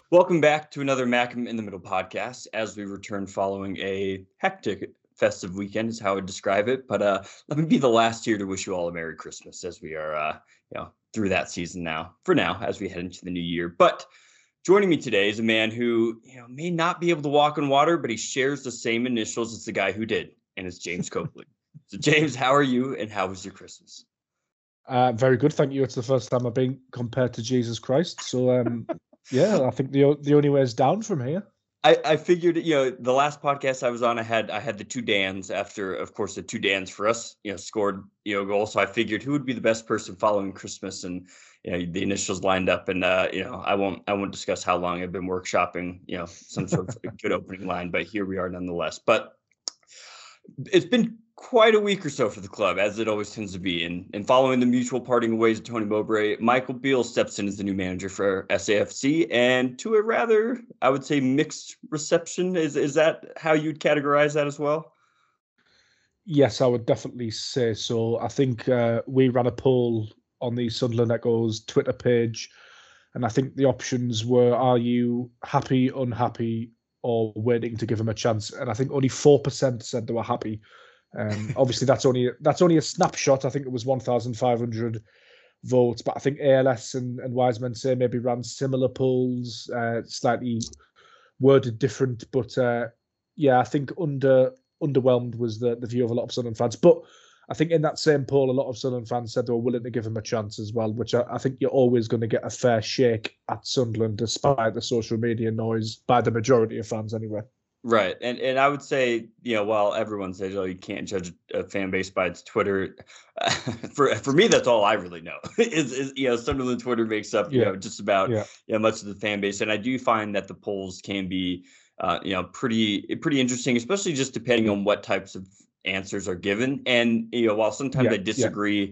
Welcome back to another Macam in the Middle podcast as we return following a hectic festive weekend is how I would describe it. But let me be the last here to wish you all a Merry Christmas as we are through that season now, for now, as we head into the new year. But joining me today is a man who may not be able to walk on water, but he shares the same initials as the guy who did, and it's James Copley. So James, how are you and how was your Christmas? Very good, thank you. It's the first time I've been compared to Jesus Christ. So yeah, I think the only way is down from here. I figured, the last podcast I was on, I had the two Dans after, of course, the two Dans for us, scored, goals. So I figured who would be the best person following Christmas, and the initials lined up. And I won't discuss how long I've been workshopping, some sort of good opening line, but here we are nonetheless. But it's been quite a week or so for the club, as it always tends to be. And following the mutual parting ways of Tony Mowbray, Michael Beale steps in as the new manager for SAFC, and to a rather, I would say, mixed reception. Is that how you'd categorize that as well? Yes, I would definitely say so. I think we ran a poll on the Sunderland Echoes Twitter page, and I think the options were, are you happy, unhappy, or waiting to give him a chance? And I think only 4% said they were happy. Obviously, that's only a snapshot. I think it was 1,500 votes, but I think ALS and Wiseman say maybe ran similar polls, slightly worded different. But I think underwhelmed was the view of a lot of Sunderland fans. But I think in that same poll, a lot of Sunderland fans said they were willing to give him a chance as well, which I think you're always going to get a fair shake at Sunderland, despite the social media noise, by the majority of fans anyway. Right. And I would say, while everyone says, you can't judge a fan base by its Twitter, for me, that's all I really know is Sunderland Twitter makes up, just about much of the fan base. And I do find that the polls can be, pretty interesting, especially just depending on what types of answers are given. And, while sometimes I disagree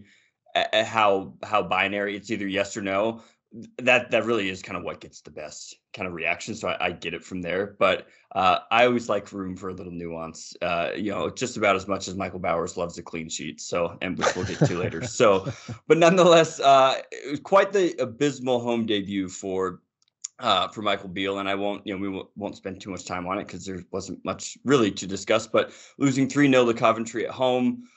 how binary, it's either yes or no, that really is kind of what gets the best kind of reaction. So I get it from there, but I always like room for a little nuance, just about as much as Michael Bowers loves a clean sheet. So, and which we'll get to later. So, but nonetheless, it was quite the abysmal home debut for Michael Beale, and we won't spend too much time on it because there wasn't much really to discuss, but losing 3-0 to Coventry at home,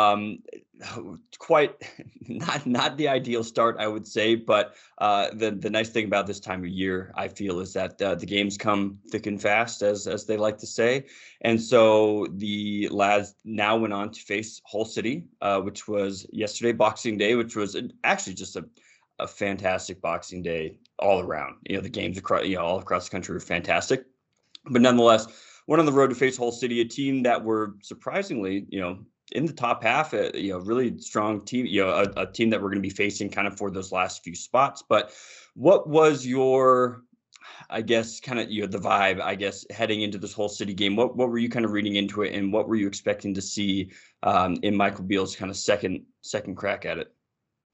quite not the ideal start, I would say, but the nice thing about this time of year, I feel, is that the games come thick and fast, as they like to say. And so the lads now went on to face Hull City, which was yesterday, Boxing Day, which was actually just a fantastic Boxing Day all around. The games across all across the country were fantastic, but nonetheless, went on the road to face Hull City, a team that were surprisingly, in the top half, really strong team, a team that we're going to be facing kind of for those last few spots. But what was your, I guess, kind of, the vibe, I guess, heading into this Hull City game? What were you kind of reading into it, and what were you expecting to see in Michael Beale's kind of second crack at it?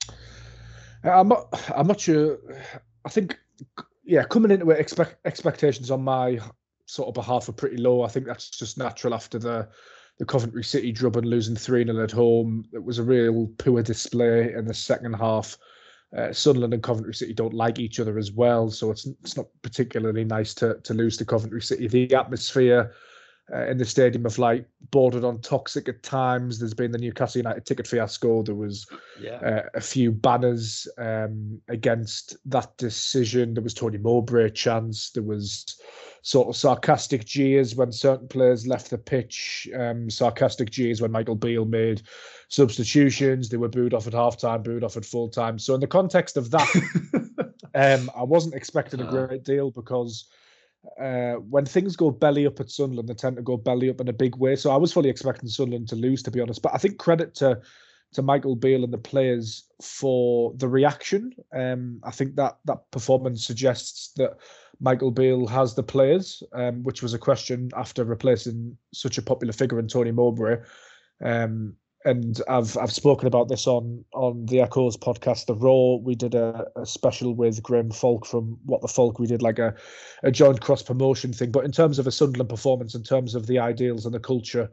I'm not sure. I think, coming into it, expectations on my sort of behalf are pretty low. I think that's just natural after the Coventry City drubbing, losing 3-0 at home. It was a real poor display in the second half. Sunderland and Coventry City don't like each other as well, so it's not particularly nice to lose to Coventry City. The atmosphere in the stadium of bordered on toxic at times. There's been the Newcastle United ticket fiasco. There was a few banners against that decision. There was Tony Mowbray chants. There was sort of sarcastic jeers when certain players left the pitch. Sarcastic jeers when Michael Beale made substitutions. They were booed off at halftime, booed off at full time. So in the context of that, I wasn't expecting a great deal, because when things go belly up at Sunderland, they tend to go belly up in a big way. So I was fully expecting Sunderland to lose, to be honest. But I think credit to Michael Beale and the players for the reaction. I think that performance suggests that Michael Beale has the players, which was a question after replacing such a popular figure in Tony Mowbray. And I've spoken about this on the Echoes podcast, The Raw. We did a special with Graham Falk from What the Falk. We did like a joint cross promotion thing. But in terms of a Sunderland performance, in terms of the ideals and the culture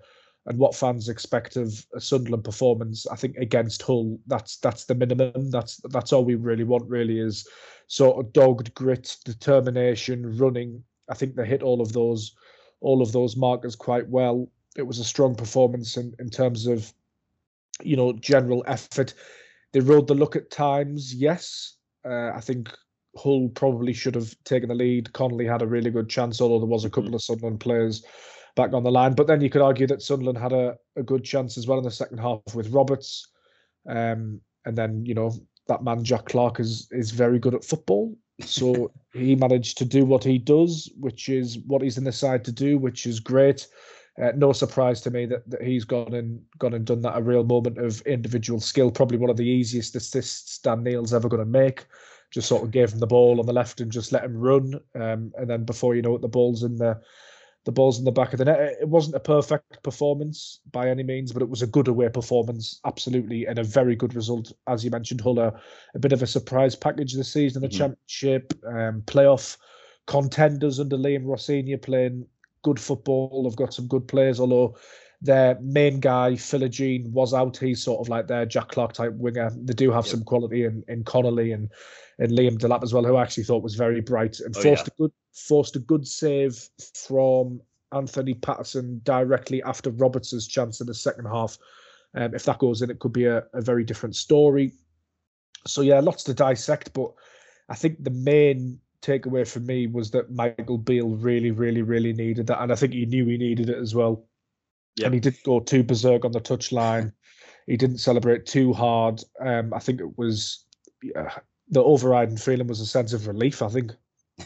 and what fans expect of a Sunderland performance, I think against Hull, that's the minimum. That's all we really want. Really, is sort of dogged grit, determination, running. I think they hit all of those markers quite well. It was a strong performance in terms of, general effort. They rode the luck at times. Yes, I think Hull probably should have taken the lead. Connolly had a really good chance, although there was a couple of Sunderland players back on the line. But then you could argue that Sunderland had a good chance as well in the second half with Roberts. And then, that man, Jack Clarke, is very good at football. So he managed to do what he does, which is what he's in the side to do, which is great. No surprise to me that he's gone and done that, a real moment of individual skill. Probably one of the easiest assists Dan Neil's ever going to make. Just sort of gave him the ball on the left and just let him run. And then before you know it, the ball's in the back of the net. It wasn't a perfect performance by any means, but it was a good away performance, absolutely, and a very good result. As you mentioned, Hull a bit of a surprise package this season in the Championship, playoff contenders under Liam Rosenior, playing good football. They've got some good players, although their main guy, Philogene, was out. He's sort of like their Jack Clarke type winger. They do have some quality in Connolly and Liam Delap as well, who I actually thought was very bright and forced a good save from Anthony Patterson directly after Roberts' chance in the second half. If that goes in, it could be a very different story. So yeah, lots to dissect, but I think the main takeaway for me was that Michael Beale really, really, really needed that, and I think he knew he needed it as well. Yep. And he didn't go too berserk on the touchline. He didn't celebrate too hard. I think it was the overriding feeling was a sense of relief, I think.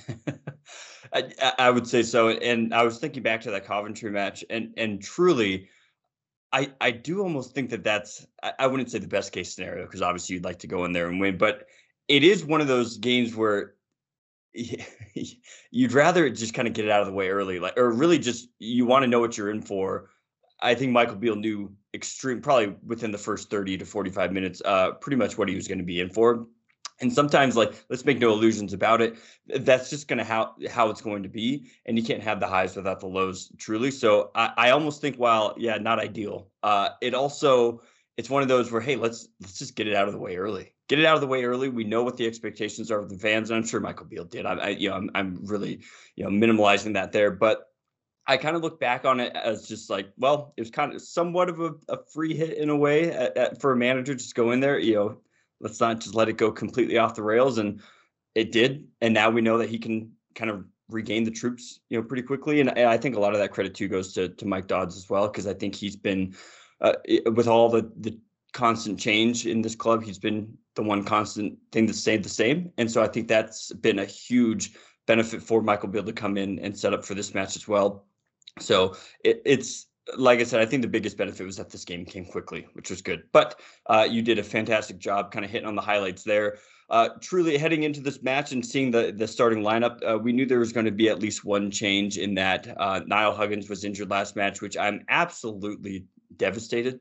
I would say so. And I was thinking back to that Coventry match, and truly, I do almost think that's, I wouldn't say the best case scenario, because obviously you'd like to go in there and win, but it is one of those games where you'd rather just kind of get it out of the way early, or really just, you want to know what you're in for. I think Michael Beale knew probably within the first 30 to 45 minutes, pretty much what he was going to be in for. And sometimes, let's make no illusions about it, that's just going to how it's going to be. And you can't have the highs without the lows, truly. So I almost think, while, not ideal, it's one of those where, hey, let's just get it out of the way early. Get it out of the way early. We know what the expectations are of the fans, and I'm sure Michael Beale did. I'm really, minimalizing that there, but I kind of look back on it as just it was kind of somewhat of a free hit in a way for a manager. Just go in there, let's not just let it go completely off the rails. And it did. And now we know that he can kind of regain the troops, pretty quickly. And I think a lot of that credit too goes to Mike Dodds as well, because I think he's been, with all the constant change in this club, he's been the one constant thing that stayed the same. And so I think that's been a huge benefit for Michael Beale to come in and set up for this match as well. So it's, like I said, I think the biggest benefit was that this game came quickly, which was good. But you did a fantastic job kind of hitting on the highlights there. Truly, heading into this match and seeing the starting lineup, we knew there was going to be at least one change in that. Niall Huggins was injured last match, which I'm absolutely devastated.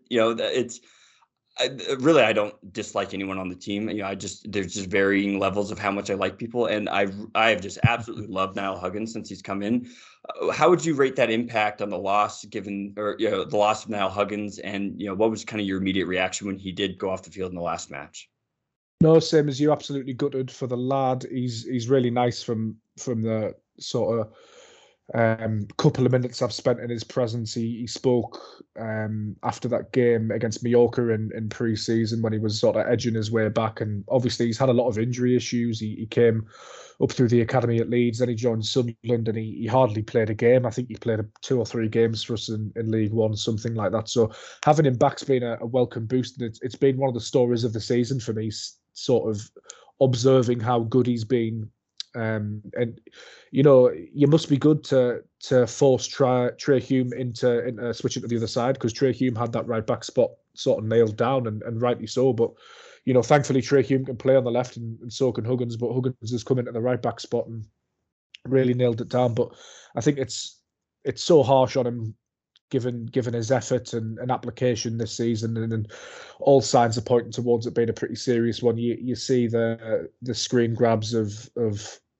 I don't dislike anyone on the team. There's just varying levels of how much I like people. And I have just absolutely loved Niall Huggins since he's come in. How would you rate that impact on the loss, the loss of Niall Huggins? And, what was kind of your immediate reaction when he did go off the field in the last match? No, same as you. Absolutely gutted for the lad. He's really nice from the sort of couple of minutes I've spent in his presence. He spoke after that game against Mallorca in pre-season, when he was sort of edging his way back, and obviously he's had a lot of injury issues. He came up through the academy at Leeds, then he joined Sunderland, and he hardly played a game. I think he played 2 or 3 games for us in League One, something like that. So having him back's been a welcome boost, and it's been one of the stories of the season for me, sort of observing how good he's been. And you must be good to force Trey Hume into switching to the other side, because Trey Hume had that right back spot sort of nailed down, and rightly so. But thankfully Trey Hume can play on the left, and so can Huggins. But Huggins has come into the right back spot and really nailed it down. But I think it's so harsh on him, given his effort and application this season, and all signs are pointing towards it being a pretty serious one. You see the screen grabs of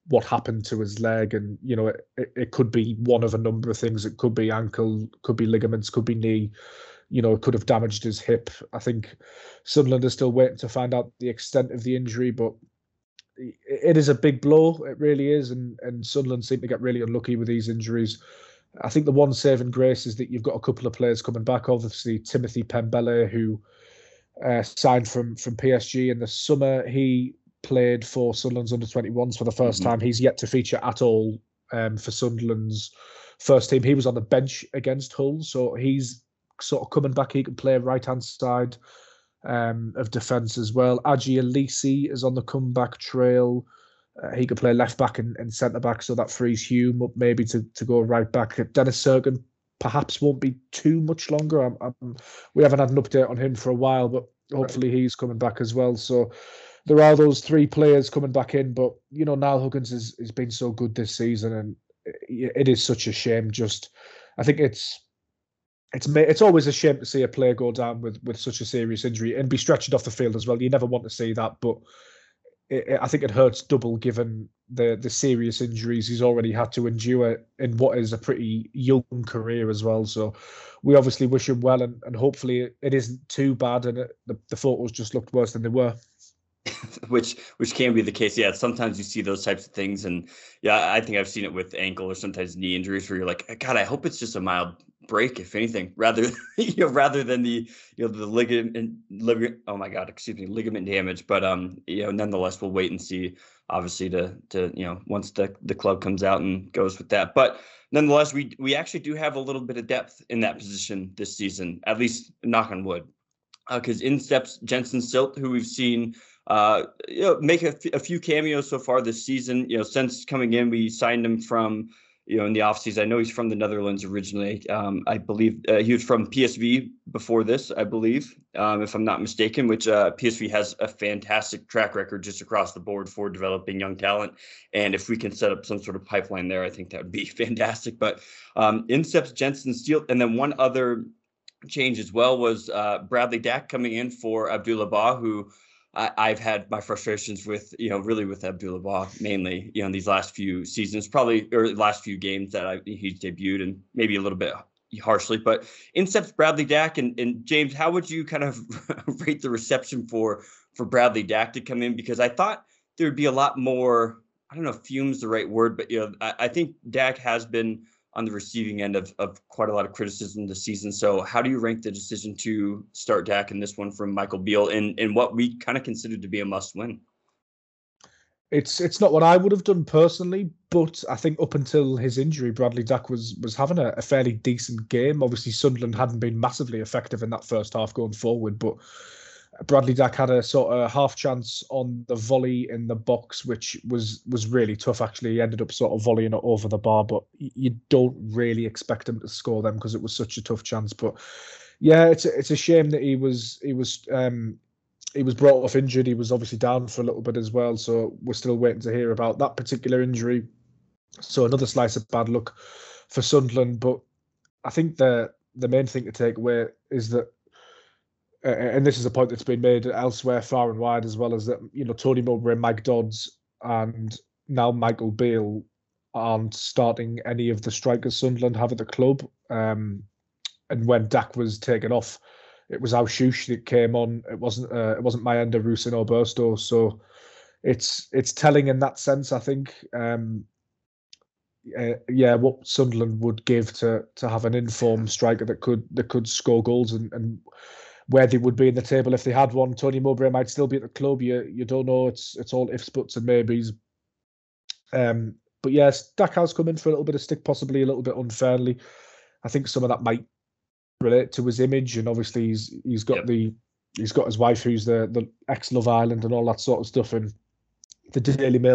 what happened to his leg, and it could be one of a number of things. It could be ankle, could be ligaments, could be knee. It could have damaged his hip. I think Sunderland is still waiting to find out the extent of the injury, but it is a big blow. It really is, and Sunderland seem to get really unlucky with these injuries. I think the one saving grace is that you've got a couple of players coming back. Obviously, Timothy Pembele, who signed from PSG in the summer. He played for Sunderland's under-21s for the first time. He's yet to feature at all for Sunderland's first team. He was on the bench against Hull, so he's sort of coming back. He can play right-hand side of defence as well. Aji Alisi is on the comeback trail. He could play left back and centre back, so that frees Hume up maybe to go right back. Dennis Serkin perhaps won't be too much longer. We haven't had an update on him for a while, but hopefully he's coming back as well. So there are those three players coming back in, but Niall Huggins has been so good this season, and it is such a shame. I think it's always a shame to see a player go down with such a serious injury and be stretched off the field as well. You never want to see that, but I think it hurts double given the serious injuries he's already had to endure in what is a pretty young career as well. So we obviously wish him well, and hopefully it isn't too bad and the photos just looked worse than they were. which can be the case. Yeah, sometimes you see those types of things, and yeah, I think I've seen it with ankle or sometimes knee injuries where you're like, God, I hope it's just a mild break, if anything, rather than the ligament. Oh my God, excuse me, ligament damage. But nonetheless, we'll wait and see. Obviously, to once the club comes out and goes with that. But nonetheless, we actually do have a little bit of depth in that position this season, at least knock on wood, because in steps Jensen Silt, who we've seen make a few cameos so far this season. Since coming in, we signed him from in the offseason. I know he's from the Netherlands originally. I believe he was from PSV before this, I believe, if I'm not mistaken, which PSV has a fantastic track record just across the board for developing young talent. And if we can set up some sort of pipeline there, I think that would be fantastic. But in steps Jensen Steele. And then one other change as well was Bradley Dack coming in for Abdoullah Ba, who I've had my frustrations with, really with Abdoullah Ba mainly, in these last few seasons, or last few games that he's debuted, and maybe a little bit harshly. But in steps Bradley Dack, and James, how would you kind of rate the reception for Bradley Dack to come in? Because I thought there would be a lot more, I don't know if fume's the right word, but I think Dack has been on the receiving end of quite a lot of criticism this season. So how do you rank the decision to start Dack in this one from Michael Beale in what we kind of considered to be a must win? It's not what I would have done personally, but I think up until his injury, Bradley Dack was having a fairly decent game. Obviously, Sunderland hadn't been massively effective in that first half going forward, but Bradley Dack had a sort of half chance on the volley in the box, which was really tough. Actually, he ended up sort of volleying it over the bar, but you don't really expect him to score them because it was such a tough chance. But yeah, it's a shame that he was brought off injured. He was obviously down for a little bit as well, so we're still waiting to hear about that particular injury. So another slice of bad luck for Sunderland. But I think the main thing to take away is that. And this is a point that's been made elsewhere far and wide as well, as that, Tony Mowbray, Mike Dodds, and now Michael Beale aren't starting any of the strikers Sunderland have at the club. And when Dack was taken off, it was Aushoush that came on. It wasn't Mayenda, Rusin or Burstow. So it's telling in that sense, I think. What Sunderland would give to have an informed striker that could score goals and where they would be in the table if they had one. Tony Mowbray might still be at the club. You don't know. It's all ifs, buts, and maybes. But yes, Dack has come in for a little bit of stick, possibly a little bit unfairly. I think some of that might relate to his image, and obviously he's got his wife who's the ex Love Island and all that sort of stuff, and the Daily Mail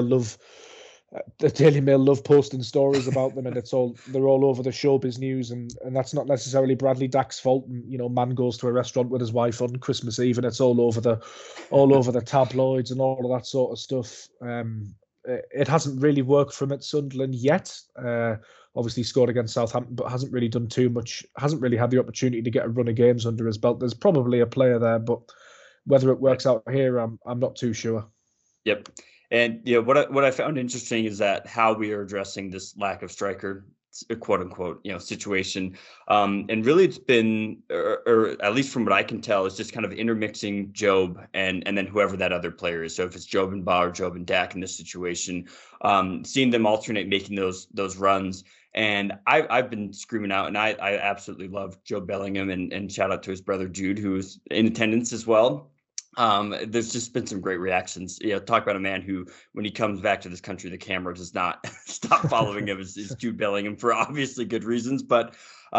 love posting stories about them, and they're all over the showbiz news, and that's not necessarily Bradley Dack's fault. And man goes to a restaurant with his wife on Christmas Eve, and it's all over the tabloids and all of that sort of stuff. It hasn't really worked for him at Sunderland yet. Obviously scored against Southampton, but hasn't really done too much. Hasn't really had the opportunity to get a run of games under his belt. There's probably a player there, but whether it works out here, I'm not too sure. Yep. And what I found interesting is that how we are addressing this lack of striker, quote unquote, situation. And really it's been, or at least from what I can tell, it's just kind of intermixing Job and then whoever that other player is. So if it's Job and Ba or Job and Dak in this situation, seeing them alternate making those runs. And I've been screaming out, and I absolutely love Jobe Bellingham, and shout out to his brother Jude, who's in attendance as well. There's just been some great reactions. Talk about a man who, when he comes back to this country, the camera does not stop following him. Is Jude Bellingham, for obviously good reasons. But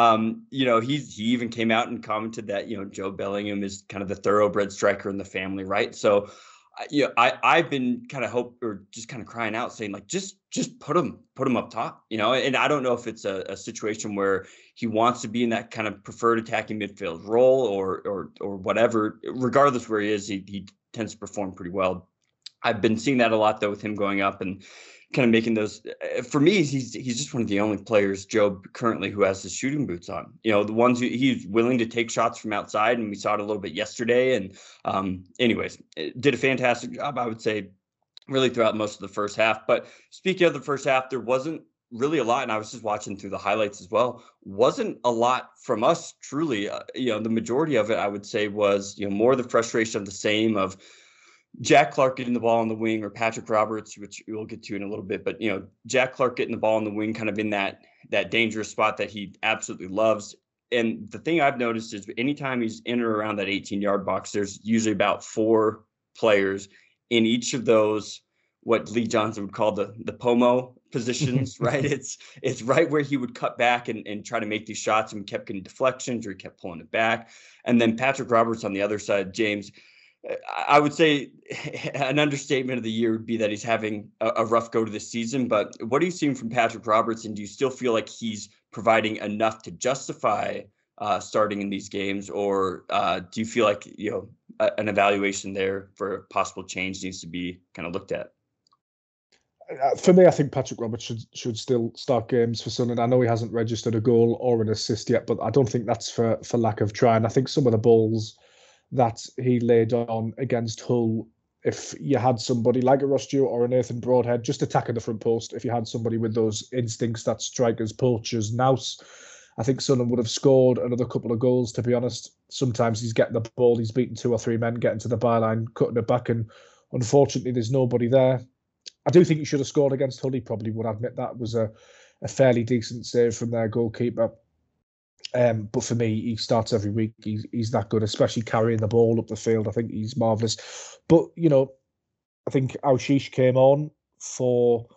he even came out and commented that Jobe Bellingham is kind of the thoroughbred striker in the family, right? So I've been kind of crying out, saying like, just put him up top, and I don't know if it's a situation where he wants to be in that kind of preferred attacking midfield role or whatever. Regardless where he is, he tends to perform pretty well. I've been seeing that a lot though, with him going up and kind of making those. For me, he's just one of the only players, Jobe, currently who has his shooting boots on. The ones he's willing to take shots from outside, and we saw it a little bit yesterday. And anyways, did a fantastic job, I would say, really throughout most of the first half. But speaking of the first half, there wasn't really a lot, and I was just watching through the highlights as well. Wasn't a lot from us, truly. The majority of it, I would say, was more the frustration of the same of Jack Clark getting the ball on the wing, or Patrick Roberts, which we'll get to in a little bit. But Jack Clark getting the ball on the wing, kind of in that dangerous spot that he absolutely loves. And the thing I've noticed is anytime he's in or around that 18-yard box, there's usually about 4 players in each of those, what Lee Johnson would call the POMO positions, right? It's right where he would cut back and try to make these shots, and kept getting deflections, or he kept pulling it back. And then Patrick Roberts on the other side, James, I would say an understatement of the year would be that he's having a rough go to this season. But what are you seeing from Patrick Roberts, and do you still feel like he's providing enough to justify starting in these games, or do you feel like an evaluation there for possible change needs to be kind of looked at? For me, I think Patrick Roberts should still start games for Sunderland. I know he hasn't registered a goal or an assist yet, but I don't think that's for lack of trying. I think some of the balls that he laid on against Hull, if you had somebody like a Ross Stewart or a Nathan Broadhead just attacking the front post, if you had somebody with those instincts that strikers, poachers, nous, I think Sunderland would have scored another couple of goals, to be honest. Sometimes he's getting the ball, he's beating 2 or 3 men, getting to the byline, cutting it back, and unfortunately there's nobody there. I do think he should have scored against Hull. He probably would admit that was a fairly decent save from their goalkeeper. But for me, he starts every week. He's that good, especially carrying the ball up the field. I think he's marvellous. But, I think Aushish came on for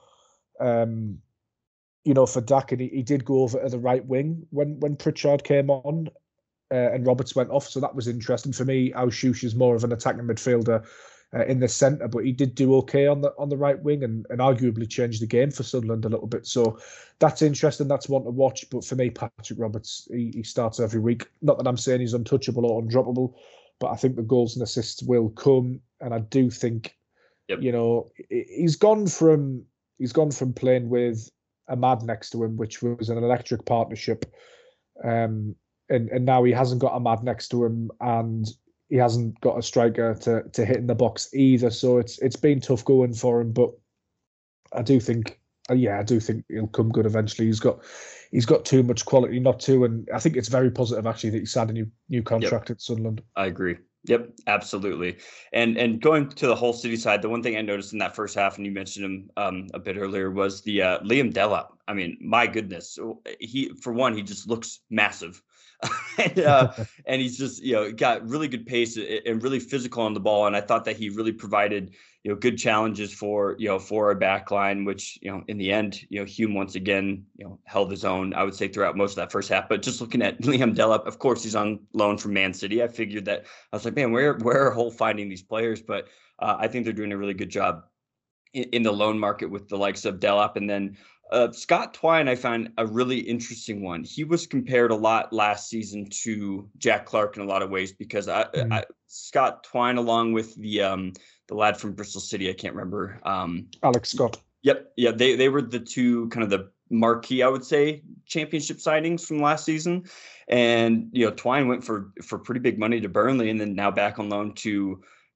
Dak, and he did go over to the right wing when Pritchard came on and Roberts went off. So that was interesting. For me, Aushish is more of an attacking midfielder in the centre, but he did do okay on the right wing and arguably changed the game for Sunderland a little bit. So that's interesting. That's one to watch. But for me, Patrick Roberts, he starts every week. Not that I'm saying he's untouchable or undroppable, but I think the goals and assists will come. And I do think, he's gone from playing with Ahmad next to him, which was an electric partnership, and now he hasn't got Ahmad next to him, and he hasn't got a striker to hit in the box either. So it's been tough going for him, but I do think he'll come good eventually. He's got too much quality not to, and I think it's very positive actually that he signed a new contract at Sunderland. I agree. Yep, absolutely. And going to the Hull City side, the one thing I noticed in that first half, and you mentioned him a bit earlier, was the Liam Delap. I mean, my goodness, he just looks massive. and he's just got really good pace and really physical on the ball, and I thought that he really provided good challenges for our back line, which in the end Hume once again held his own, I would say, throughout most of that first half. But just looking at Liam Delap, of course he's on loan from Man City. I figured that, I was like, man, where are Hull finding these players? But I think they're doing a really good job in the loan market with the likes of Delap. And then Scott Twine, I find a really interesting one. He was compared a lot last season to Jack Clark in a lot of ways, because Scott Twine, along with the lad from Bristol City, I can't remember. Alex Scott. Yep. Yeah. They were the two kind of the marquee, I would say, championship signings from last season. And, Twine went for pretty big money to Burnley, and then now back on loan to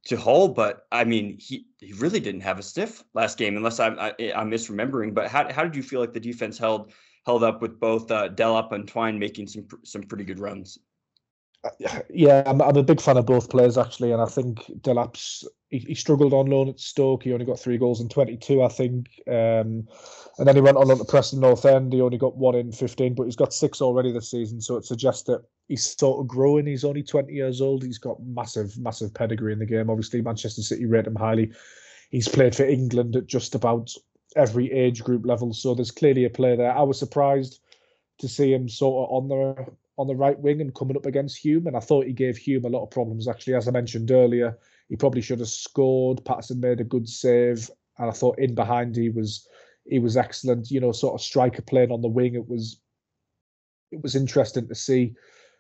to Hull, but I mean, he really didn't have a sniff last game, unless I'm misremembering. But how did you feel like the defense held up with both Delap and Twine making some pretty good runs? Yeah, I'm a big fan of both players actually, and I think Delap's he struggled on loan at Stoke. He only got 3 goals in 22, I think, and then he went on loan to Preston North End. He only got 1 in 15, but he's got 6 already this season. So it suggests that he's sort of growing. He's only 20 years old. He's got massive pedigree in the game. Obviously, Manchester City rate him highly. He's played for England at just about every age group level. So there's clearly a player there. I was surprised to see him sort of on the right wing and coming up against Hume, and I thought he gave Hume a lot of problems. Actually, as I mentioned earlier, he probably should have scored. Patterson made a good save, and I thought in behind he was excellent. You know, sort of striker playing on the wing. It was interesting to see.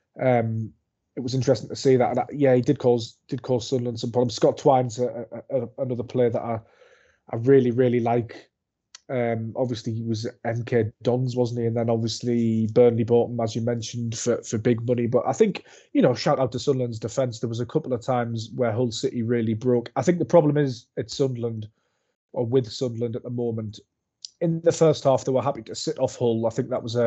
It was interesting to see that. And yeah, he did cause Sunderland some problems. Scott Twine's another player that I really like. Obviously, he was MK Dons, wasn't he? And then obviously Burnley bought him, as you mentioned, for big money. But I think, you know, shout out to Sunderland's defence. There was a couple of times where Hull City really broke. I think the problem is at Sunderland, or with Sunderland at the moment. In the first half, they were happy to sit off Hull. I think that was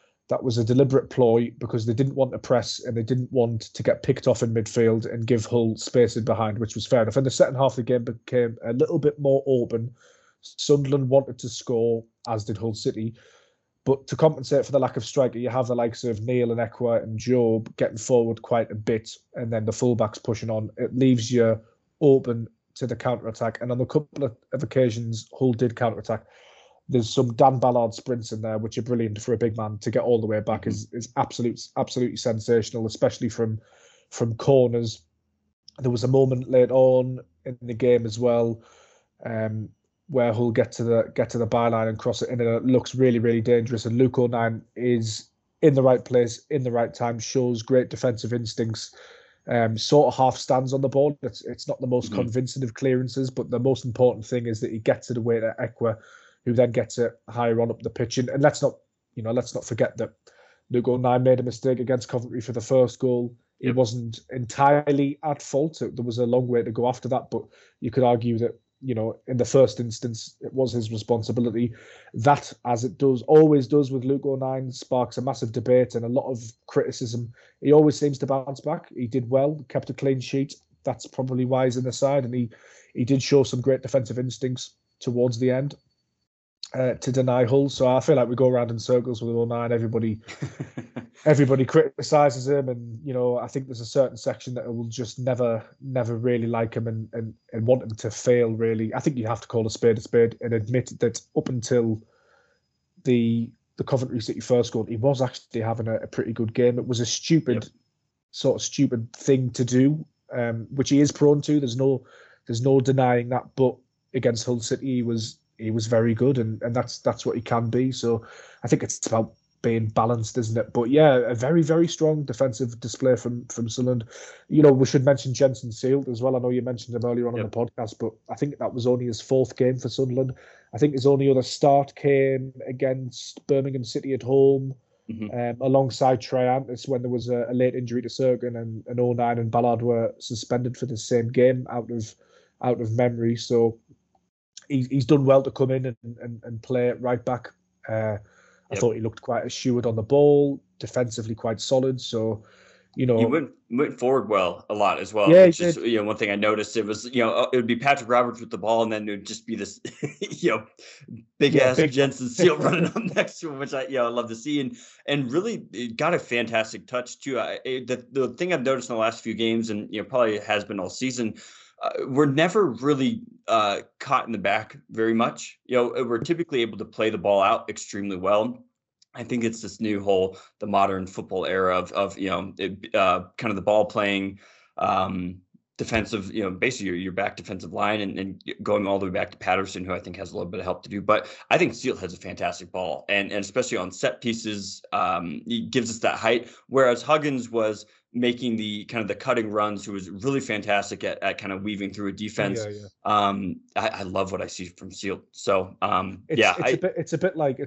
a deliberate ploy because they didn't want to press and they didn't want to get picked off in midfield and give Hull space in behind, which was fair enough. In the second half, the game became a little bit more open. Sunderland wanted to score, as did Hull City. But to compensate for the lack of striker, you have the likes of Neil and Ekwa and Job getting forward quite a bit, and then the fullbacks pushing on. It leaves you open to the counter-attack. And on a couple of occasions, Hull did counter-attack. There's some Dan Ballard sprints in there, which are brilliant for a big man to get all the way back. Mm-hmm. is absolutely sensational, especially from corners. There was a moment later on in the game as well, where Hull get to the byline and cross it in, and it looks really dangerous. And Luke O'Nien is in the right place, in the right time, shows great defensive instincts. Sort of half stands on the ball. It's not the most convincing of clearances, but the most important thing is that he gets it away to Ekwa, who then gets it higher on up the pitch. And let's not forget that Luke O'Nien made a mistake against Coventry for the first goal. He wasn't entirely at fault. There was a long way to go after that, but you could argue that, you know, in the first instance, it was his responsibility. That, as it always does with Luke O'Nien, sparks a massive debate and a lot of criticism. He always seems to bounce back. He did well, kept a clean sheet. That's probably why he's in the side, and he did show some great defensive instincts towards the end to deny Hull. So I feel like we go around in circles with O'Nien. Everybody criticises him, and you know, I think there's a certain section that will just never really like him and want him to fail. Really, I think you have to call a spade and admit that up until the Coventry City first goal, he was actually having a pretty good game. It was a stupid thing to do, which he is prone to. There's no denying that. But against Hull City, he was very good, and that's what he can be. So I think it's about being balanced, isn't it? But yeah, a very strong defensive display from Sunderland. You know, we should mention Jensen Seelt as well. I know you mentioned him earlier on the podcast, but I think that was only his 4th game for Sunderland. I think his only other start came against Birmingham City at home, alongside Triantis, when there was a late injury to Serkin, and O'Nien and Ballard were suspended for the same game out of memory. So he's done well to come in and play it right back. I thought he looked quite assured on the ball, defensively quite solid. So, you know, he went forward well a lot as well. Yeah, which is, you know, one thing I noticed, it was, you know, it would be Patrick Roberts with the ball, and then it would just be this, you know, big Jensen Seelt running up next to him, which I love to see, and really it got a fantastic touch too. The thing I've noticed in the last few games, and you know, probably has been all season, we're never really caught in the back very much. You know, we're typically able to play the ball out extremely well. I think it's this new the modern football era of you know, kind of the ball playing, defensive, you know, basically your back defensive line, and going all the way back to Patterson, who I think has a little bit of help to do. But I think Seelt has a fantastic ball, and especially on set pieces, he gives us that height, whereas Huggins was making the kind of the cutting runs, who was really fantastic at kind of weaving through a defense. I love what I see from Seelt. So it's a bit like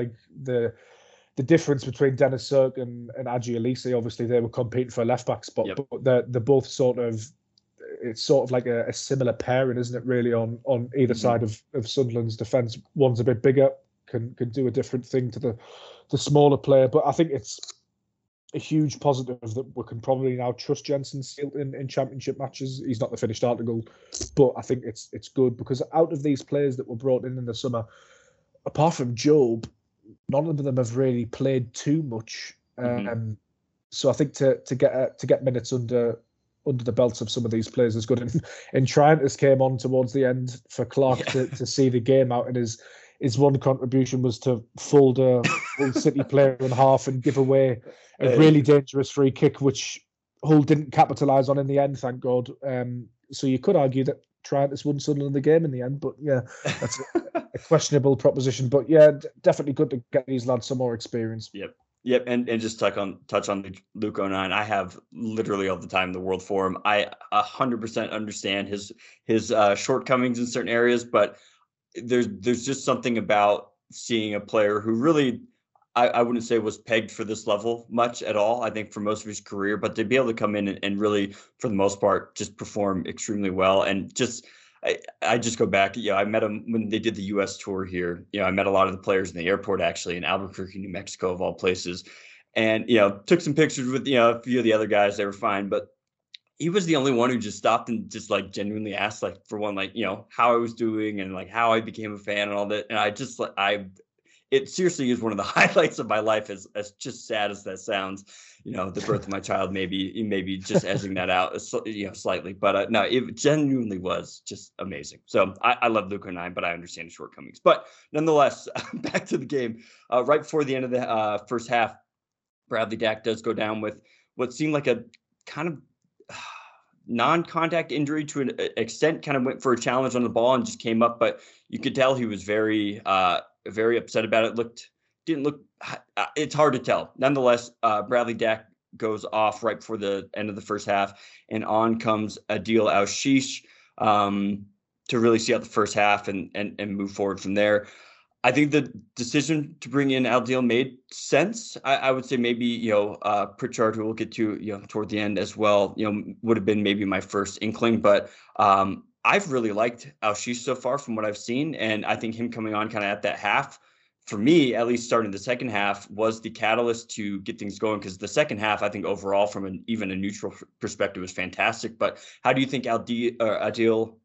the difference between Dennis Serkin and Adji Elise. Obviously they were competing for a left back spot, but they're both sort of it's sort of like a similar pairing, isn't it? Really, on either side of Sunderland's defence. One's a bit bigger, can do a different thing to the smaller player. But I think it's a huge positive that we can probably now trust Jensen in championship matches. He's not the finished article, but I think it's good because out of these players that were brought in the summer, apart from Job, none of them have really played too much. So I think to get minutes under the belts of some of these players is good. And Triantis came on towards the end for Clark to see the game out, and his one contribution was to fold a City player in half and give away a really dangerous free kick, which Hull didn't capitalise on in the end, thank God. So you could argue that Triantis won Sunderland the game in the end, but yeah, that's a questionable proposition. But yeah, definitely good to get these lads some more experience. Yep, and just touch on Luke 09. I have literally all the time in the world for him. I 100% understand his shortcomings in certain areas, but there's just something about seeing a player who really, I wouldn't say was pegged for this level much at all, I think, for most of his career, but to be able to come in and really, for the most part, just perform extremely well. And just, I just go back, I met him when they did the U.S. tour here. I met a lot of the players in the airport, actually, in Albuquerque, New Mexico, of all places. And, took some pictures with, a few of the other guys. They were fine. But he was the only one who just stopped and just like genuinely asked, like, for one, like, how I was doing and like how I became a fan and all that. And it seriously is one of the highlights of my life, as just sad as that sounds. The birth of my child, maybe just edging that out, slightly. But no, it genuinely was just amazing. So I love Luke 09, but I understand his shortcomings. But nonetheless, back to the game. Right before the end of the first half, Bradley Dack does go down with what seemed like a kind of non-contact injury to an extent. Kind of went for a challenge on the ball and just came up, but you could tell he was very upset about it. Didn't look. It's hard to tell. Nonetheless, Bradley Dack goes off right before the end of the first half, and on comes Adil Al-Shish to really see out the first half and move forward from there. I think the decision to bring in Adil made sense. I would say maybe Pritchard, who we'll get to toward the end as well, would have been maybe my first inkling, but I've really liked Al-Shish so far from what I've seen, and I think him coming on kind of at that half, for me, at least starting the second half, was the catalyst to get things going, because the second half, I think overall from even a neutral perspective, was fantastic. But how do you think Adil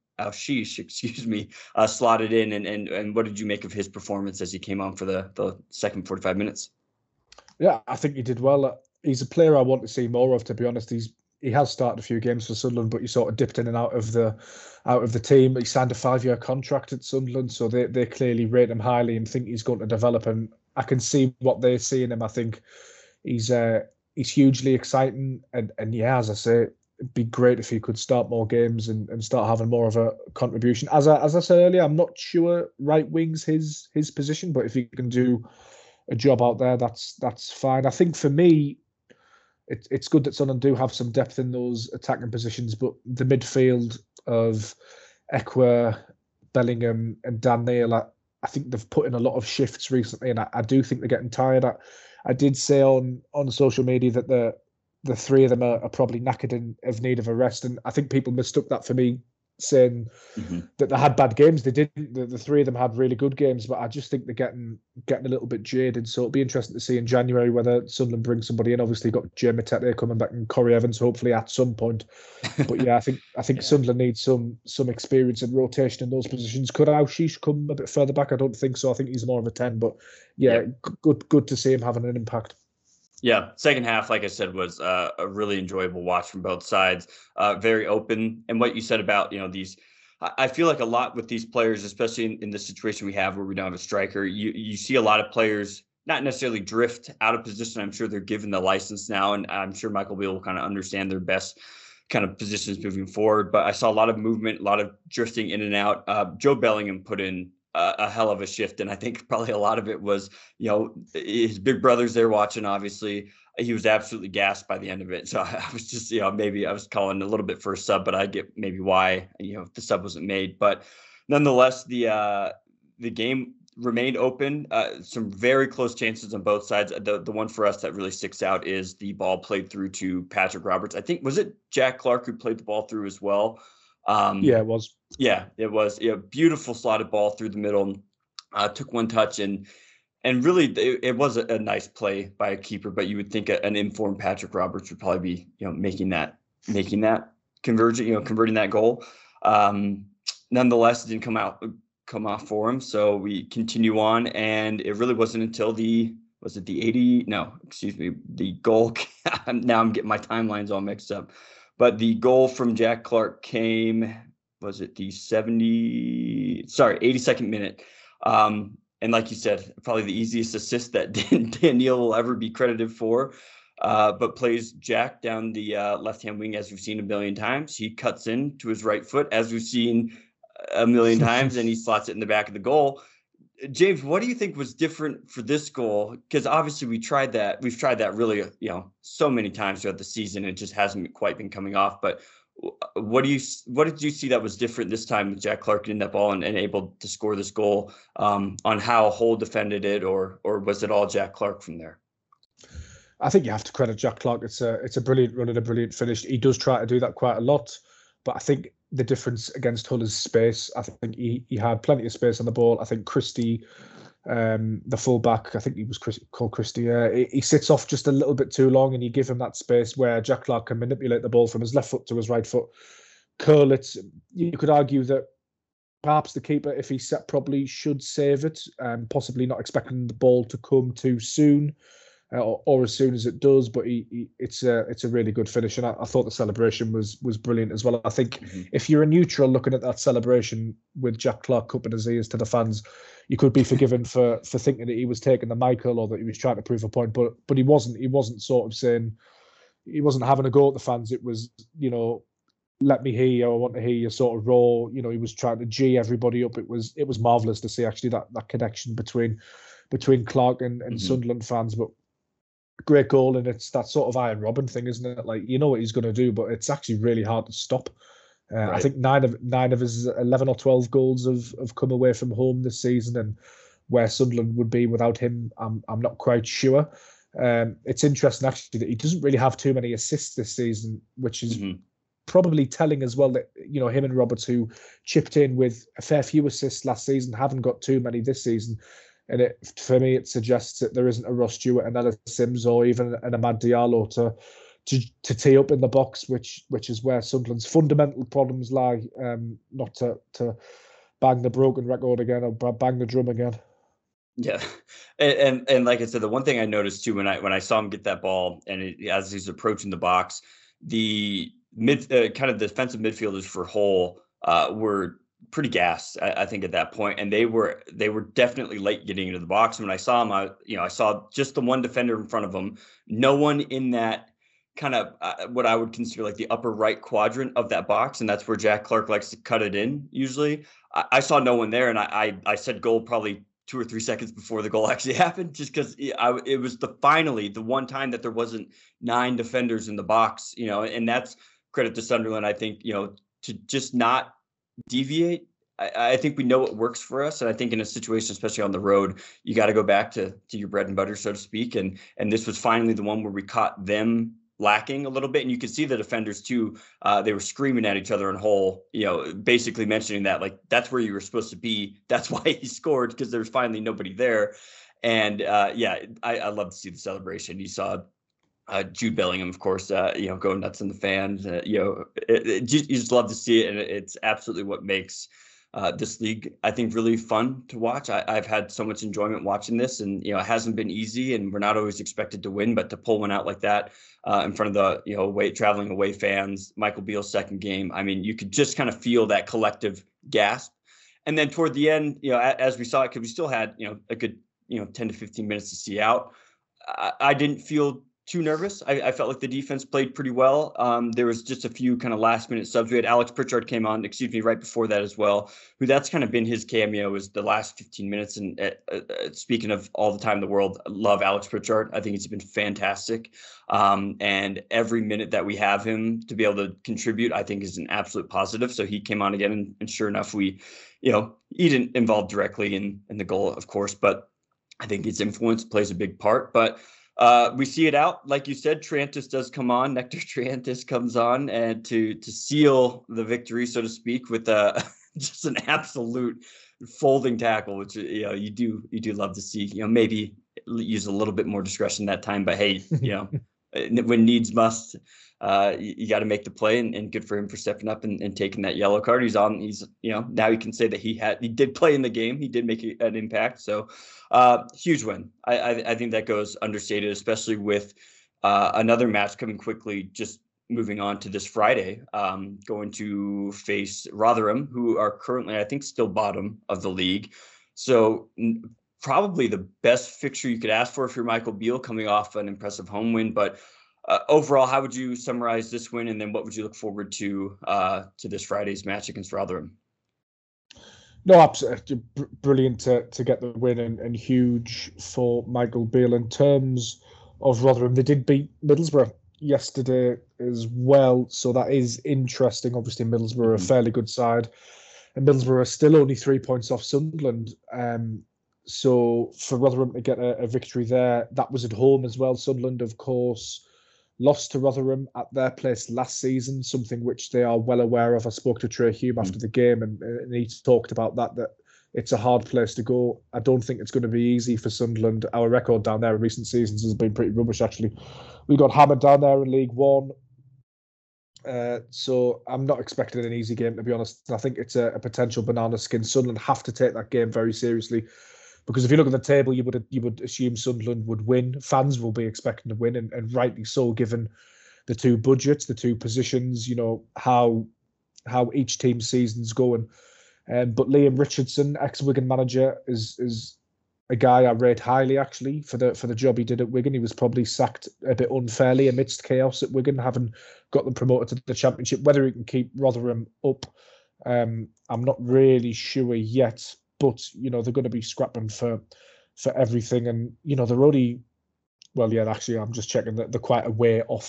Al-Shish, slotted in, and what did you make of his performance as he came on for the second 45 minutes? Yeah, I think he did well. He's a player I want to see more of, to be honest. He has started a few games for Sunderland, but he sort of dipped in and out of the team. He signed a 5-year contract at Sunderland, so they clearly rate him highly and think he's going to develop. And I can see what they see in him. I think he's hugely exciting, and yeah, as I say, it'd be great if he could start more games and start having more of a contribution. As I said earlier, I'm not sure right wing's his position, but if he can do a job out there, that's fine. I think for me, it's good that Sunderland do have some depth in those attacking positions, but the midfield of Ekwa, Bellingham, and Dan Neil, I think they've put in a lot of shifts recently, and I do think they're getting tired. I did say on social media that the three of them are probably knackered and of need of a rest, and I think people mistook that for me saying that they had bad games. They didn't. The three of them had really good games, but I just think they're getting a little bit jaded. So it'll be interesting to see in January whether Sunderland brings somebody in. Obviously, got Jay Matete coming back and Corey Evans hopefully at some point. But yeah, I think Sunderland needs some experience and rotation in those positions. Could Al-Shish come a bit further back? I don't think so. I think he's more of a 10. But yeah, good to see him having an impact. Yeah, second half, like I said, was a really enjoyable watch from both sides. Very open. And what you said about, these, I feel like a lot with these players, especially in the situation we have where we don't have a striker, you see a lot of players not necessarily drift out of position. I'm sure they're given the license now, and I'm sure Michael Beale will kind of understand their best kind of positions moving forward. But I saw a lot of movement, a lot of drifting in and out. Joe Bellingham put in a hell of a shift, and I think probably a lot of it was, his big brother's there watching. Obviously, he was absolutely gassed by the end of it. So I was just, maybe I was calling a little bit for a sub, but I get maybe why the sub wasn't made. But nonetheless, the game remained open. Some very close chances on both sides. The one for us that really sticks out is the ball played through to Patrick Roberts. I think, was it Jack Clark who played the ball through as well? Yeah, it was. Yeah, it was. Yeah, beautiful slotted ball through the middle. Took one touch and really it was a nice play by a keeper. But you would think an informed Patrick Roberts would probably be making that conversion, converting that goal. Nonetheless, it didn't come off for him. So we continue on, and it really wasn't until the 80? No, excuse me. The goal. Now I'm getting my timelines all mixed up. But the goal from Jack Clark came, was it the 82nd minute? And like you said, probably the easiest assist that Dan Neil will ever be credited for. But plays Jack down the left-hand wing, as we've seen a million times. He cuts in to his right foot, as we've seen a million times, and he slots it in the back of the goal. James, what do you think was different for this goal? Because obviously we've tried that really, so many times throughout the season. It just hasn't quite been coming off. But what did you see that was different this time with Jack Clark in that ball and able to score this goal, on how Hull defended it, or was it all Jack Clark from there? I think you have to credit Jack Clark. It's a brilliant run and a brilliant finish. He does try to do that quite a lot, but I think the difference against Hull is space. I think he had plenty of space on the ball. I think Christie, the fullback, I think he was called Christie. He sits off just a little bit too long, and you give him that space where Jack Clark can manipulate the ball from his left foot to his right foot, curl it. You could argue that perhaps the keeper, if he's set properly, should save it, possibly not expecting the ball to come too soon. Or as soon as it does, but it's a really good finish, and I thought the celebration was brilliant as well. I think if you're a neutral looking at that celebration with Jack Clark cupping his ears to the fans, you could be forgiven for thinking that he was taking the Michael or that he was trying to prove a point, but he wasn't. He wasn't sort of saying, he wasn't having a go at the fans. It was, let me hear you, I want to hear you sort of raw. He was trying to G everybody up. It was marvellous to see actually that connection between Clark and Sunderland fans, but great goal, and it's that sort of Iron Robin thing, isn't it? Like, you know what he's going to do, but it's actually really hard to stop. Right. I think nine of his 11 or 12 goals have come away from home this season, and where Sunderland would be without him, I'm not quite sure. It's interesting actually that he doesn't really have too many assists this season, which is probably telling as well that him and Roberts, who chipped in with a fair few assists last season, haven't got too many this season. And for me, it suggests that there isn't a Ross Stewart and Ellis Sims or even an Amad Diallo to tee up in the box, which is where Sunderland's fundamental problems lie. Not to bang the broken record again or bang the drum again. Yeah, and like I said, the one thing I noticed too when I saw him get that ball and as he's approaching the box, the kind of defensive midfielders for Hull were pretty gassed, I think, at that point, and they were definitely late getting into the box. And when I saw him, I saw just the one defender in front of him, no one in that kind of what I would consider like the upper right quadrant of that box, and that's where Jack Clark likes to cut it in. Usually, I saw no one there, and I said goal probably 2 or 3 seconds before the goal actually happened, just because it was finally the one time that there wasn't 9 defenders in the box, and that's credit to Sunderland, I think, to just not deviate. I think we know what works for us, and I think in a situation, especially on the road, you got to go back to your bread and butter, so to speak. And this was finally the one where we caught them lacking a little bit, and you could see the defenders too. They were screaming at each other in Hull, basically mentioning that like that's where you were supposed to be. That's why he scored, because there's finally nobody there. And I love to see the celebration. You saw Jude Bellingham, of course, go nuts in the fans. You just love to see it, and it's absolutely what makes this league, I think, really fun to watch. I've had so much enjoyment watching this, and it hasn't been easy, and we're not always expected to win, but to pull one out like that in front of the traveling away fans, Michael Beale's second game. I mean, you could just kind of feel that collective gasp. And then toward the end, as we saw it, because we still had a good 10 to 15 minutes to see out. I didn't feel too nervous. I felt like the defense played pretty well. There was just a few kind of last minute subs. We had Alex Pritchard came on, right before that as well, who that's kind of been his cameo is the last 15 minutes. And speaking of all the time in the world, I love Alex Pritchard. I think he's been fantastic. And every minute that we have him to be able to contribute, I think is an absolute positive. So he came on again, and sure enough, he didn't involve directly in the goal, of course, but I think his influence plays a big part. But we see it out. Like you said, Triantis does come on. Nectar Triantis comes on and to seal the victory, so to speak, with just an absolute folding tackle, which you do love to see. Maybe use a little bit more discretion that time, but hey, when needs must, you got to make the play, and good for him for stepping up and taking that yellow card. He's now you can say that he did play in the game. He did make an impact. So huge win. I think that goes understated, especially with another match coming quickly, just moving on to this Friday, going to face Rotherham, who are currently, I think, still bottom of the league. So probably the best fixture you could ask for if you're Michael Beale, coming off an impressive home win. But overall, how would you summarize this win, and then what would you look forward to this Friday's match against Rotherham? No, absolutely brilliant to get the win, and huge for Michael Beale. In terms of Rotherham, they did beat Middlesbrough yesterday as well, so that is interesting. Obviously, Middlesbrough are a fairly good side, and Middlesbrough are still only 3 points off Sunderland. So for Rotherham to get a victory there, that was at home as well. Sunderland, of course, lost to Rotherham at their place last season, something which they are well aware of. I spoke to Trey Hume after the game, and he talked about that it's a hard place to go. I don't think it's going to be easy for Sunderland. Our record down there in recent seasons has been pretty rubbish, actually. We got hammered down there in League One. So I'm not expecting an easy game, to be honest. I think it's a potential banana skin. Sunderland have to take that game very seriously, because if you look at the table, you would assume Sunderland would win. Fans will be expecting to win, and rightly so, given the two budgets, the two positions, how each team's season's going. But Liam Richardson, ex-Wigan manager, is a guy I rate highly, actually, for the job he did at Wigan. He was probably sacked a bit unfairly amidst chaos at Wigan, having got them promoted to the Championship. Whether he can keep Rotherham up, I'm not really sure yet. But they're going to be scrapping for everything, and they're only, well, yeah. Actually, I'm just checking that they're quite a way off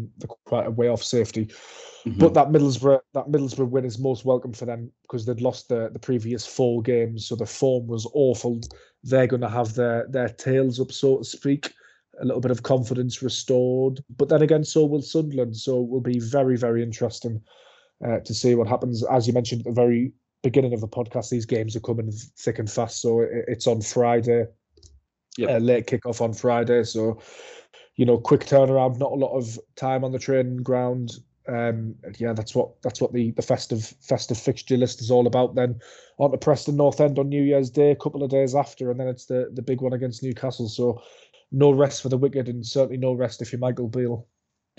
safety. Mm-hmm. But that Middlesbrough win is most welcome for them, because they'd lost the previous 4 games, so the form was awful. They're going to have their tails up, so to speak, a little bit of confidence restored. But then again, so will Sunderland. So it will be very, very interesting to see what happens. As you mentioned at the very beginning of the podcast, these games are coming thick and fast. So it's on Friday, late kickoff on Friday. So, quick turnaround, not a lot of time on the training ground. That's what the festive fixture list is all about. Then on to Preston North End on New Year's Day, a couple of days after, and then it's the big one against Newcastle. So no rest for the wicked, and certainly no rest if you're Michael Beale.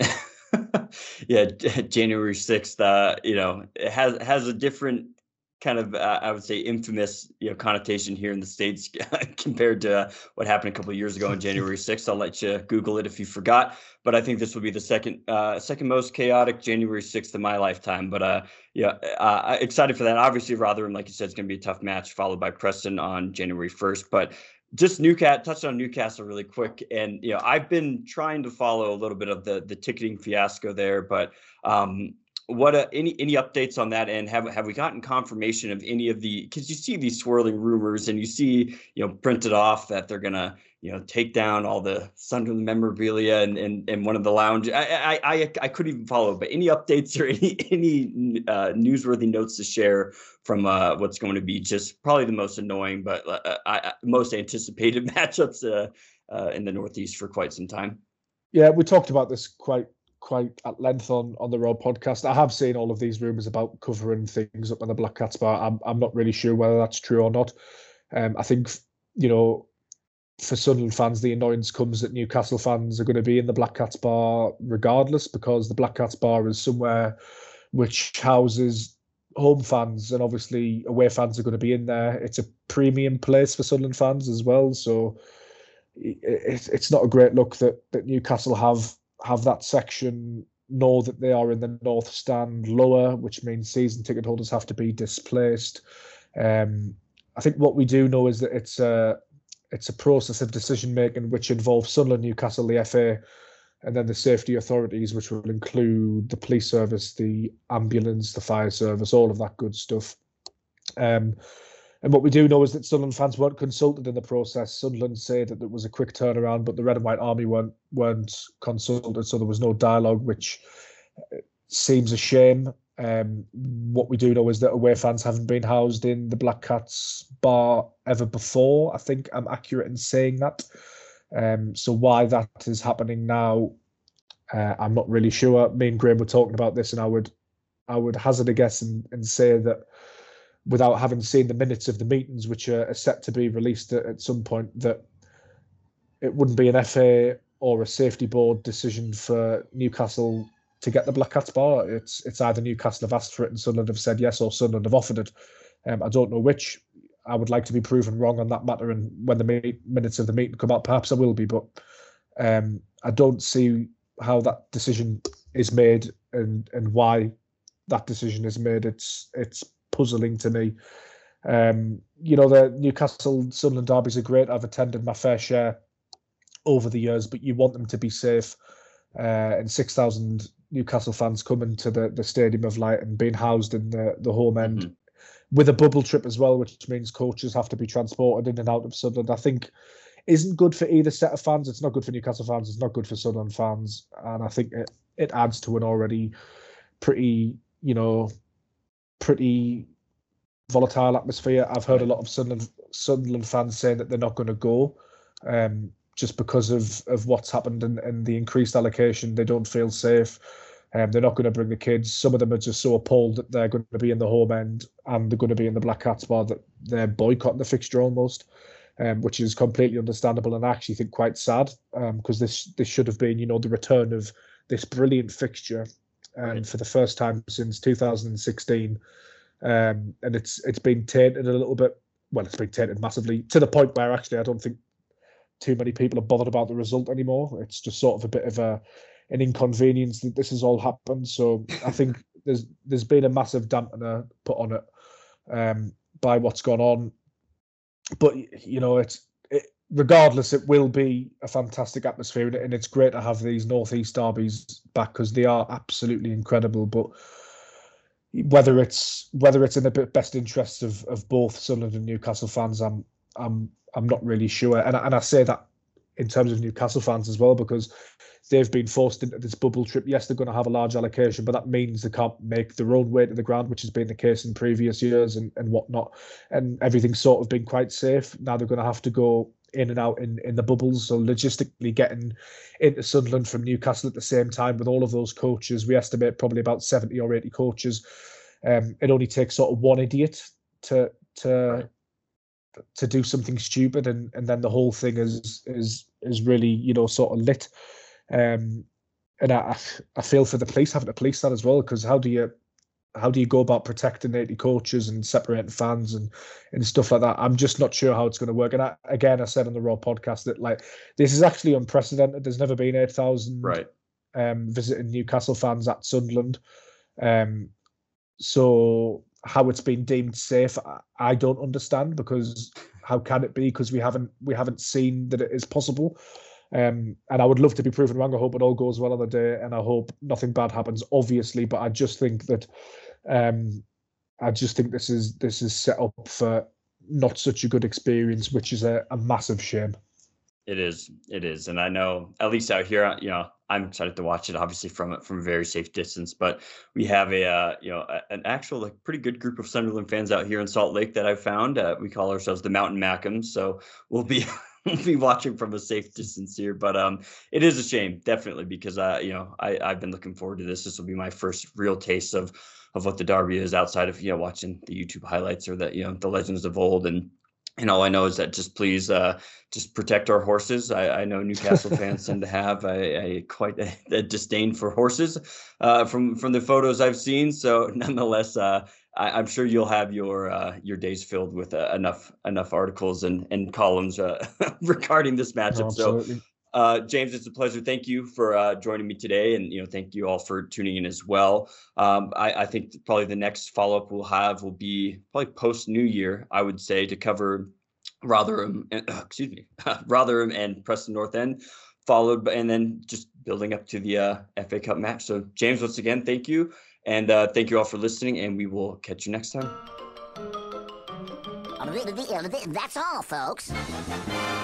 Yeah, January 6th, it has a different kind of, I would say, infamous, connotation here in the States compared to what happened a couple of years ago on January 6th. I'll let you Google it if you forgot. But I think this will be the second most chaotic January 6th of my lifetime. But excited for that. Obviously, Rotherham, like you said, is going to be a tough match, followed by Preston on January 1st. But just touched on Newcastle really quick. And, I've been trying to follow a little bit of the ticketing fiasco there. But what any updates on that? And have we gotten confirmation of any of because you see these swirling rumors, and you see, printed off that they're going to, take down all the Sunderland memorabilia and one of the lounge. I couldn't even follow, but any updates or any newsworthy notes to share from what's going to be just probably the most annoying, but most anticipated matchups in the Northeast for quite some time. Yeah, we talked about this quite at length on the Road podcast. I have seen all of these rumours about covering things up in the Black Cats bar. I'm not really sure whether that's true or not. I think, for Sunderland fans, the annoyance comes that Newcastle fans are going to be in the Black Cats bar regardless, because the Black Cats bar is somewhere which houses home fans, and obviously away fans are going to be in there. It's a premium place for Sunderland fans as well. So it's not a great look that Newcastle have that section, nor that they are in the north stand lower, which means season ticket holders have to be displaced. I think what we do know is that it's a process of decision making which involves Sunderland, Newcastle, the FA, and then the safety authorities, which will include the police service, the ambulance, the fire service, all of that good stuff. And what we do know is that Sunderland fans weren't consulted in the process. Sunderland said that it was a quick turnaround, but the Red and White Army weren't consulted, so there was no dialogue, which seems a shame. What we do know is that away fans haven't been housed in the Black Cats bar ever before. I think I'm accurate in saying that. So why that is happening now, I'm not really sure. Me and Graham were talking about this, and I would hazard a guess and say that without having seen the minutes of the meetings, which are set to be released at some point, that it wouldn't be an FA or a safety board decision for Newcastle to get the Black Cats bar. It's either Newcastle have asked for it and Sunderland have said yes, or Sunderland have offered it. I don't know which. I would like to be proven wrong on that matter, and when the minutes of the meeting come out, perhaps I will be. But I don't see how that decision is made and why that decision is made. It's puzzling to me. The Newcastle Sunderland derbies are great. I've attended my fair share over the years, but you want them to be safe. And 6,000 Newcastle fans coming to the Stadium of Light and being housed in the home end. Mm-hmm. With a bubble trip as well, which means coaches have to be transported in and out of Sunderland, I think isn't good for either set of fans. It's not good for Newcastle fans. It's not good for Sunderland fans. And I think it adds to an already pretty volatile atmosphere. I've heard a lot of Sunderland fans saying that they're not going to go just because of what's happened and the increased allocation. They don't feel safe. They're not going to bring the kids. Some of them are just so appalled that they're going to be in the home end and they're going to be in the Black Cats bar that they're boycotting the fixture almost, which is completely understandable and I actually think quite sad because this should have been, the return of this brilliant fixture for the first time since 2016. And it's been tainted a little bit. Well, it's been tainted massively to the point where actually I don't think too many people are bothered about the result anymore. It's just sort of a bit of an inconvenience that this has all happened. So I think there's been a massive dampener put on it by what's gone on. But regardless, it will be a fantastic atmosphere, and it's great to have these Northeast derbies back because they are absolutely incredible. But whether it's in the best interests of both Sunderland and Newcastle fans, I'm not really sure. And I say that in terms of Newcastle fans as well, because they've been forced into this bubble trip. Yes, they're going to have a large allocation, but that means they can't make their own way to the ground, which has been the case in previous years and whatnot. And everything's sort of been quite safe. Now they're going to have to go in and out in the bubbles. So logistically getting into Sunderland from Newcastle at the same time with all of those coaches, we estimate probably about 70 or 80 coaches. It only takes sort of one idiot to do something stupid, and then the whole thing is really sort of lit. And I feel for the police having to police that as well, because how do you go about protecting 80 coaches and separating fans and stuff like that? I'm just not sure how it's going to work. And I said on the Raw podcast that this is actually unprecedented. There's never been 8,000 visiting Newcastle fans at Sunderland. So how it's been deemed safe, I don't understand, because how can it be? Because we haven't seen that it is possible. And I would love to be proven wrong. I hope it all goes well on the day, and I hope nothing bad happens, obviously. But I just think that this is set up for not such a good experience, which is a massive shame. It is, and I know at least out here, I'm excited to watch it, obviously from a very safe distance. But we have an actual pretty good group of Sunderland fans out here in Salt Lake that I've found. We call ourselves the Mountain Mackems, so we'll be watching from a safe distance here. But it is a shame, definitely, because I've been looking forward to this. This will be my first real taste of what the derby is outside of watching the YouTube highlights or the legends of old. And all I know is that please protect our horses. I know Newcastle fans tend to have quite a disdain for horses from the photos I've seen. So nonetheless, I'm sure you'll have your days filled with enough articles and columns regarding this matchup. No, absolutely. So, James, it's a pleasure. Thank you for joining me today, and thank you all for tuning in as well. I think probably the next follow up we'll have will be probably post New Year, I would say, to cover Rotherham, Rotherham and Preston North End, followed by, and then just building up to the FA Cup match. So, James, once again, thank you. And thank you all for listening, and we will catch you next time. That's all, folks.